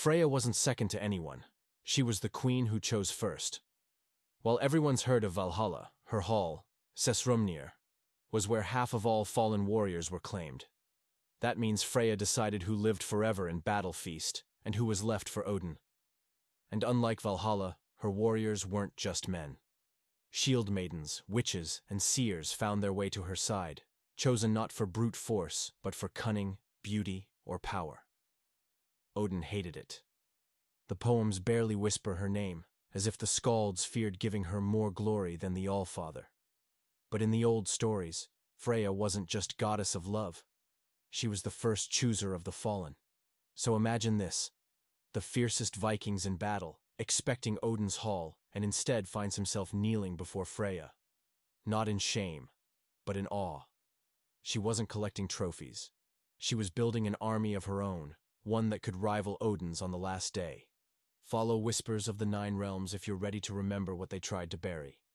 Freya wasn't second to anyone. She was the queen who chose first. While everyone's heard of Valhalla, her hall, Sessrumnir, was where half of all fallen warriors were claimed. That means Freya decided who lived forever in Battle Feast and who was left for Odin. And unlike Valhalla, her warriors weren't just men. Shield maidens, witches, and seers found their way to her side, chosen not for brute force, but for cunning, beauty, or power. Odin hated it. The poems barely whisper her name, as if the skalds feared giving her more glory than the Allfather. But in the old stories, Freya wasn't just goddess of love. She was the first chooser of the fallen. So imagine this: the fiercest Vikings in battle, expecting Odin's hall, and instead finds himself kneeling before Freya. Not in shame, but in awe. She wasn't collecting trophies. She was building an army of her own, one that could rival Odin's on the last day. Follow Whispers of the Nine Realms if you're ready to remember what they tried to bury.